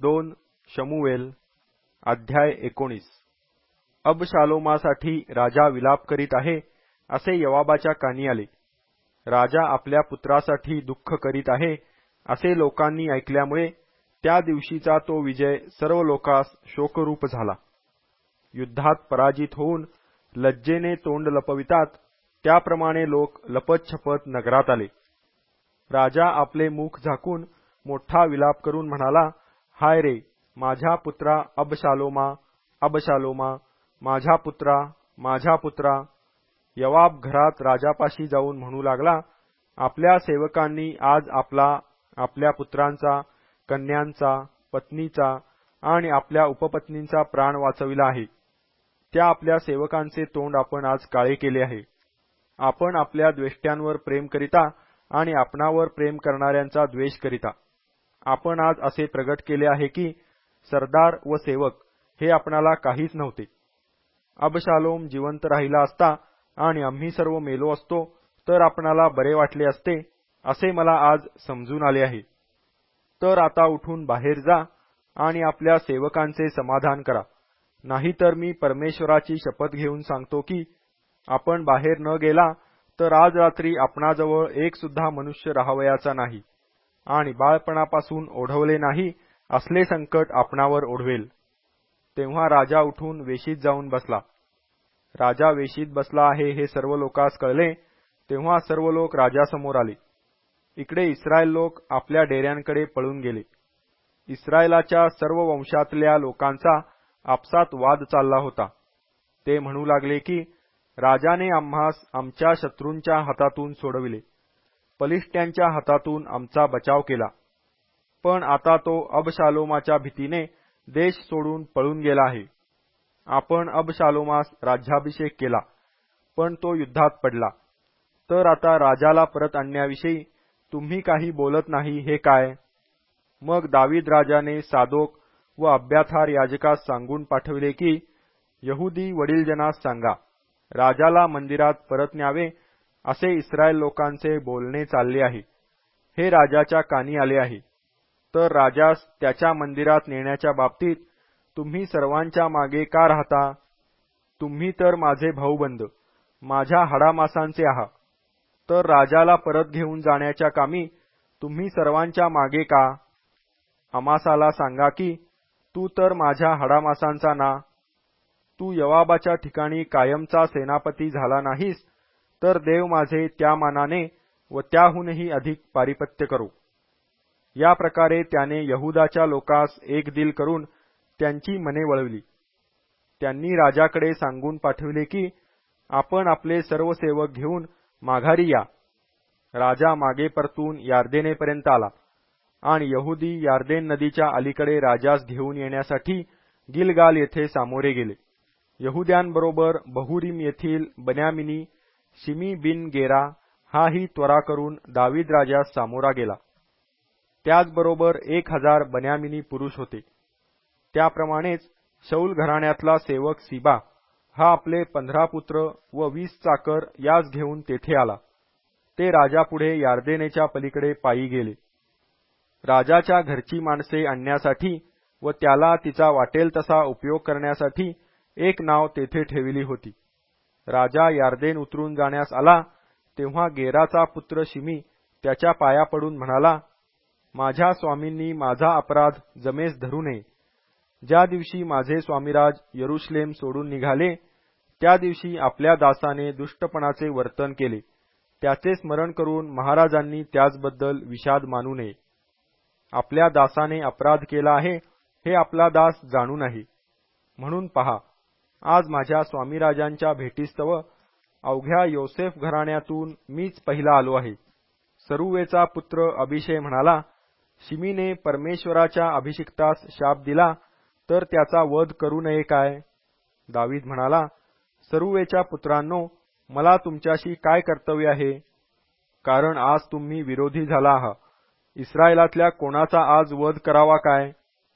2 शमूएल अध्याय 19 अबशालोमासाठी राजा विलाप करीत आहे असे योवाबाच्या कानी आले. राजा आपल्या पुत्रासाठी दुःख करीत आहे असे लोकांनी ऐकल्यामुळे त्या दिवशीचा तो विजय सर्व लोकांस शोकरूप झाला. युद्धात पराजित होऊन लज्जेने तोंड लपवितात त्याप्रमाणे लोक लपतछपत नगरात आले. राजा आपले मुख झाकून मोठा विलाप करून म्हणाला, हाय रे माझ्या पुत्रा अबशालोमा, अबशालोमा, माझ्या पुत्रा, माझ्या पुत्रा. योवाब घरात राजापाशी जाऊन म्हणू लागला, आपल्या सेवकांनी आज आपल्या पुत्रांचा, कन्यांचा, पत्नीचा आणि आपल्या उपपत्नींचा प्राण वाचविला आहे. त्या आपल्या सेवकांचे तोंड आपण आज काळे केले आहे. आपण आपल्या द्वेष्ट्यांवर प्रेम करिता आणि आपणावर प्रेम करणाऱ्यांचा द्वेष करिता आपण आज असे प्रगट केले आहे की सरदार व सेवक हे आपणाला काहीच नव्हते. अबशालोम जिवंत राहिला असता आणि आम्ही सर्व मेलो असतो तर आपणाला बरे वाटले असते असे मला आज समजून आले आहे. तर आता उठून बाहेर जा आणि आपल्या सेवकांचे समाधान करा, नाहीतर मी परमेश्वराची शपथ घेऊन सांगतो की आपण बाहेर न गेला तर आज रात्री आपणाजवळ एक सुद्धा मनुष्य राहावयाचा नाही आणि बाळपणापासून ओढवले नाही असले संकट आपणावर ओढवेल. तेव्हा राजा उठून वेशीत जाऊन बसला. राजा वेशीत बसला आहे हे सर्व लोकांस कळले तेव्हा सर्व लोक राजासमोर आले. इकडे इस्रायल लोक आपल्या डेऱ्यांकडे पळून गेले. इस्रायलाच्या सर्व वंशातल्या लोकांचा आपसात वाद चालला होता. ते म्हणू लागले की राजाने आम्हास आमच्या शत्रूंच्या हातातून सोडविले, पलिष्ट्यांच्या हातातून आमचा बचाव केला. पण आता तो अबशालोमाच्या भीतीने देश सोडून पळून गेला आहे. आपण अबशालोमास राज्याभिषेक केला, पण तो युद्धात पडला. तर आता राजाला परत आणण्याविषयी तुम्ही काही बोलत नाही हे काय? मग दावीद राजाने सादोक व अब्याथार याजकास सांगून पाठविले की यहुदी वडीलजनास सांगा, राजाला मंदिरात परत न्यावे असे इस्रायल लोकांचे बोलणे चालले आहे. हे राजाच्या कानी आले आहे. तर राजास त्याच्या मंदिरात नेण्याच्या बाबतीत तुम्ही सर्वांच्या मागे का राहता? तुम्ही तर माझे भाऊबंद, माझ्या हाडामासांचे आहात. तर राजाला परत घेऊन जाण्याच्या कामी तुम्ही सर्वांच्या मागे का? अमासाला सांगा की तू तर माझ्या हाडामासांचा ना. तू योवाबाच्या ठिकाणी कायमचा सेनापती झाला नाहीस तर देव माझे त्या मानाने व त्याहूनही अधिक पारिपत्य करो. या प्रकारे त्याने यहुदाच्या लोकास एक दिल करून त्यांची मने वळवली. त्यांनी राजाकडे सांगून पाठविले की आपण आपले सर्व सेवक घेऊन माघारी या. राजा मागे परतून यार्देनेपर्यंत आला आणि यहुदी यार्देन नदीच्या अलीकडे राजास घेऊन येण्यासाठी गिलगाल येथे सामोरे गेले. यहुद्यांबरोबर बहुरीम येथील बन्यामिनी शिमी बिन गेरा हाही त्वरा करून दावीद राजास सामोरा गेला. त्याचबरोबर 1000 बन्यामिनी पुरुष होते. त्याप्रमाणेच शौल घराण्यातला सेवक सिबा हा आपले 15 पुत्र व 20 चाकर यास घेऊन तेथे आला. ते राजापुढे यार्देनेच्या पलीकडे पायी गेले. राजाच्या घरची माणसे आणण्यासाठी व त्याला तिचा वाटेल तसा उपयोग करण्यासाठी एक नाव तेथे ठेवली होती. राजा यार्देन उतरून जाण्यास आला तेव्हा गेराचा पुत्र शिमी त्याच्या पाया पडून म्हणाला, माझ्या स्वामींनी माझा अपराध जमेस धरू नये. ज्या दिवशी माझे स्वामीराज यरुशलेम सोडून निघाले त्या दिवशी आपल्या दासाने दुष्टपणाचे वर्तन केले. त्याचे स्मरण करून महाराजांनी त्याचबद्दल विषाद मानू नये. आपल्या दासाने अपराध केला आहे हे आपला दास जाणून आहे. म्हणून पहा, आज माझ्या स्वामीराजांच्या भेटीस्तव अवघ्या योसेफ घराण्यातून मीच पहिला आलो आहे. सरुवेचा पुत्र अभिषय म्हणाला, शिमीने परमेश्वराच्या अभिषिक्तास शाप दिला तर त्याचा वध करू नये काय? दावीद म्हणाला, सरुवेच्या पुत्रांनो, मला तुमच्याशी काय कर्तव्य आहे? कारण आज तुम्ही विरोधी झाला आहात. इस्रायलातल्या कोणाचा आज वध करावा काय?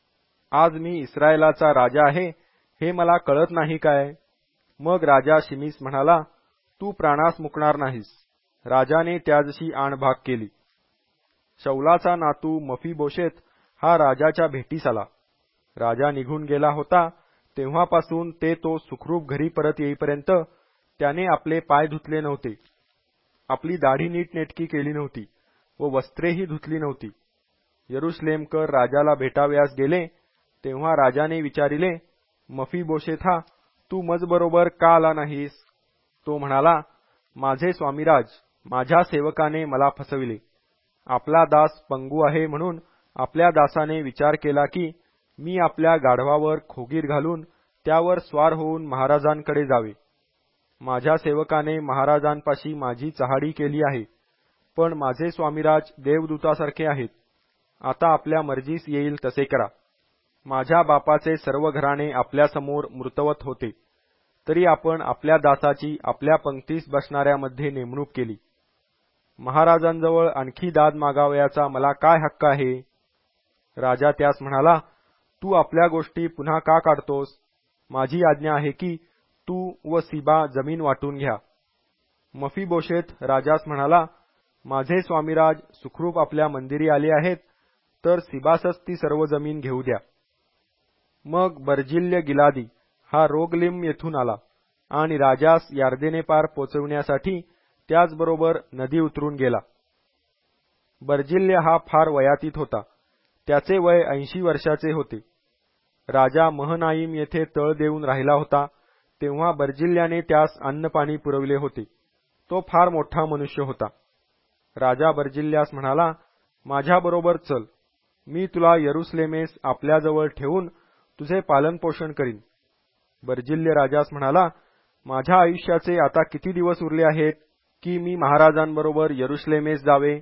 आज मी इस्रायलाचा राजा आहे हे मला कळत नाही काय? मग राजा शिमीस म्हणाला, तू प्राणास मुकणार नाहीस. राजाने त्याजशी आण भाग केली. शौलाचा नातू मफीबोशेत हा राजाच्या भेटीस आला. राजा निघून गेला होता तेव्हापासून ते तो सुखरूप घरी परत येईपर्यंत त्याने आपले पाय धुतले नव्हते, आपली दाढी नीटनेटकी केली नव्हती व वस्त्रेही धुतली नव्हती. यरुशलेमकर राजाला भेटावयास गेले तेव्हा राजाने विचारिले, मफीबोशेथा, तू मजबरोबर का आला नाहीस? तो म्हणाला, माझे स्वामीराज, माझ्या सेवकाने मला फसविले. आपला दास पंगू आहे म्हणून आपल्या दासाने विचार केला की मी आपल्या गाढवावर खोगीर घालून त्यावर स्वार होऊन महाराजांकडे जावे. माझ्या सेवकाने महाराजांपाशी माझी चहाडी केली आहे, पण माझे स्वामीराज देवदूतासारखे आहेत. आता आपल्या मर्जीस येईल तसे करा. माझ्या बापाचे सर्व घराणे आपल्यासमोर मृतवत होते, तरी आपण आपल्या दासाची आपल्या पंक्तीस बसणाऱ्यामध्ये नेमणूक केली. महाराजांजवळ आणखी दाद मागावयाचा मला काय हक्क आहे? राजा त्यास म्हणाला, तू आपल्या गोष्टी पुन्हा का काढतोस? माझी आज्ञा आहे की तू व सिबा जमीन वाटून घ्या. मफीबोशेत राजास म्हणाला, माझे स्वामीराज सुखरूप आपल्या मंदिरी आले आहेत, तर सिबासच ती सर्व जमीन घेऊ द्या. मग बर्जिल्य गिलादी हा रोगलिम येथून आला आणि राजास यार्देने पार पोचविण्यासाठी त्याचबरोबर नदी उतरून गेला. बर्जिल्य हा फार वयातीत होता. त्याचे वय 80 वर्षाचे होते. राजा महनाईम येथे तळ देऊन राहिला होता तेव्हा बर्जिल्ल्याने त्यास अन्नपाणी पुरविले होते. तो फार मोठा मनुष्य होता. राजा बर्जिल्ल्यास म्हणाला, माझ्याबरोबर चल, मी तुला यरुसलेमेस आपल्याजवळ ठेवून तुझे पालनपोषण करीन. बर्जिल्य राजास म्हणाला, माझ्या आयुष्याचे आता किती दिवस उरले आहेत की मी महाराजांबरोबर यरुसलेमेस जावे?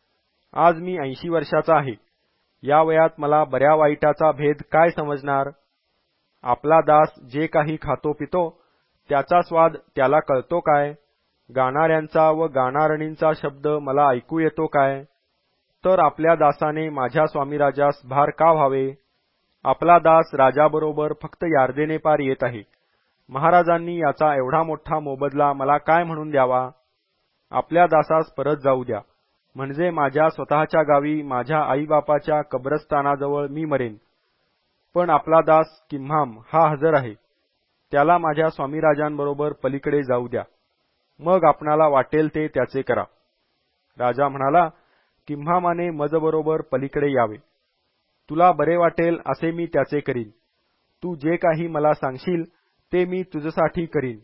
आज मी 80 वर्षाचा आहे. या वयात मला बऱ्या वाईटाचा भेद काय समजणार? आपला दास जे काही खातो पितो त्याचा स्वाद त्याला कळतो काय? गाणाऱ्यांचा व गाणारणींचा शब्द मला ऐकू येतो काय? तर आपल्या दासाने माझ्या स्वामीराजास भार का व्हावे? आपला दास राजाबरोबर फक्त यार्देने पार येत आहे. महाराजांनी याचा एवढा मोठा मोबदला मला काय म्हणून द्यावा? आपल्या दासास परत जाऊ द्या, म्हणजे माझ्या स्वतःच्या गावी माझ्या आईबापाच्या कब्रस्तानाजवळ मी मरेन. पण आपला दास किम्हाम हा हजर आहे, त्याला माझ्या स्वामीराजांबरोबर पलीकडे जाऊ द्या. मग आपणाला वाटेल ते त्याचे करा. राजा म्हणाला, किम्हामाने मजबरोबर पलीकडे यावे. तुला बरे वाटेल असे मी त्याचे करीन. तू जे काही मला सांगशील ते मी तुझ्यासाठी करीन.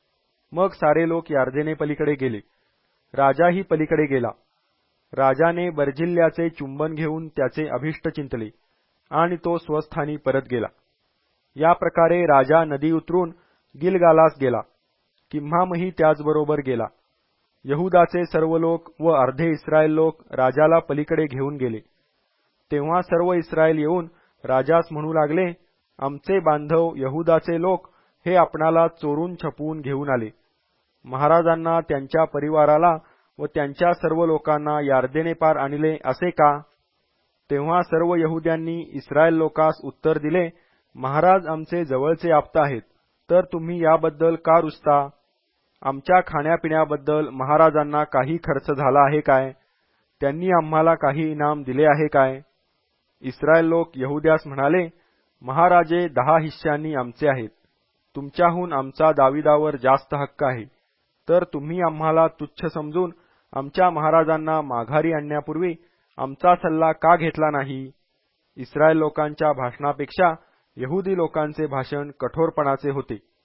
मग सारे लोक यार्देने पलीकडे गेले. राजाही पलीकडे गेला. राजाने बर्जिल्ल्याचे चुंबन घेऊन त्याचे अभिष्ट चिंतले आणि तो स्वस्थानी परत गेला. या प्रकारे राजा नदी उतरून गिलगालास गेला. किम्हामही त्याचबरोबर गेला. यहुदाचे सर्व लोक व अर्धे इस्रायल लोक राजाला पलीकडे घेऊन गेले. तेव्हा सर्व इस्रायल येऊन राजास म्हणू लागले, आमचे बांधव यहुदाचे लोक हे आपणाला चोरून छपवून घेऊन आले. महाराजांना, त्यांच्या परिवाराला व त्यांच्या सर्व लोकांना यार्देने पार आणले असे का? तेव्हा सर्व यहुद्यांनी इस्रायल लोकास उत्तर दिले, महाराज आमचे जवळचे आप्त आहेत, तर तुम्ही याबद्दल का रुसता? आमच्या खाण्यापिण्याबद्दल महाराजांना काही खर्च झाला आहे काय? त्यांनी आम्हाला काही इनाम दिले आहे काय? इस्रायल लोक यहुद्यास म्हणाले, महाराजे 10 हिस्सांनी आमचे आहेत. तुमच्याहून आमचा दाविदावर जास्त हक्क आहे. तर तुम्ही आम्हाला तुच्छ समजून आमच्या महाराजांना माघारी आणण्यापूर्वी आमचा सल्ला का घेतला नाही? इस्रायल लोकांच्या भाषणापेक्षा यहुदी लोकांचे भाषण कठोरपणाचे होते.